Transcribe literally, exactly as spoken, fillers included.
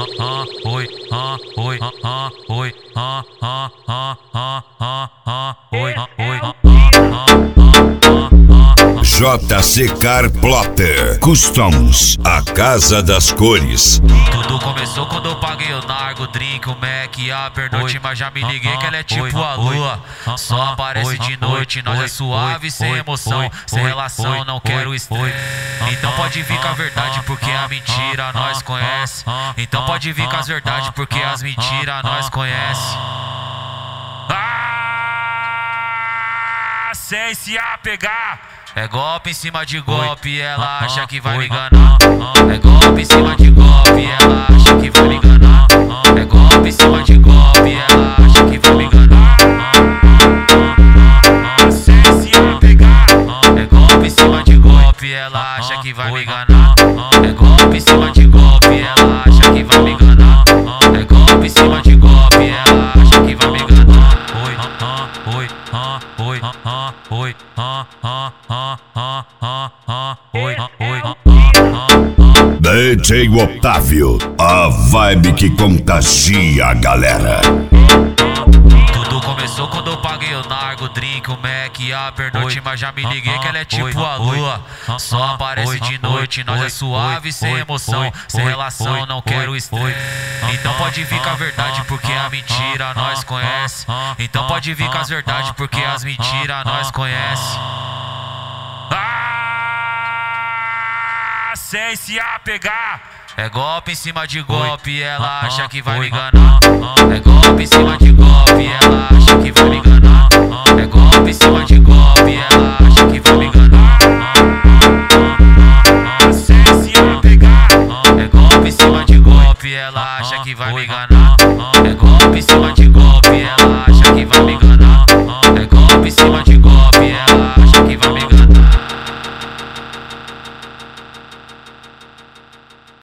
ah, oi, ah, oi, ah, oi, ah, ah, ah, ah, ah, ah, oi, ah, oi, ah, J C Car Plotter Customs, a casa das cores. Tudo começou quando eu paguei o Nargo, drink, o Mac, a pernoite, mas já me liguei que ela é tipo a lua. Só aparece de noite, nós é suave, sem emoção, sem relação, não quero estresse. Então pode vir com a verdade, porque a mentira nós conhece. Então pode vir com as verdades, porque as mentiras nós conhece. Ah, sem se apegar. É golpe em cima de golpe, ela acha que vai me enganar. É golpe em cima de golpe, ela acha que vai me enganar. É golpe em cima de golpe, ela acha que vai me enganar. Sem se apegar. É golpe em cima de golpe, ela acha que vai me enganar. É golpe em cima de golpe, ela acha que vai me enganar. É golpe em cima de golpe, ela acha que vai me enganar. Oi, oi, oi, oi, oi, oi, D J Otávio, a vibe que contagia a galera. Tudo começou quando eu paguei o Nargo, drink, o Mac, a pernoite, mas já me liguei que ela é tipo a lua. Só aparece de noite, nós é suave, sem emoção, sem relação, não quero estresse. Então pode vir com a verdade, porque a mentira nós conhece. Então pode vir com as verdades, porque as mentiras nós conhece. Ah, sem se apegar. É golpe em cima de golpe, ela acha que vai me enganar. É golpe em cima de golpe, ela acha que vai me enganar. É golpe em cima de golpe, ela acha que vai me enganar. Sem se apegar. É golpe em cima de golpe, ela acha que vai me enganar. É golpe em cima de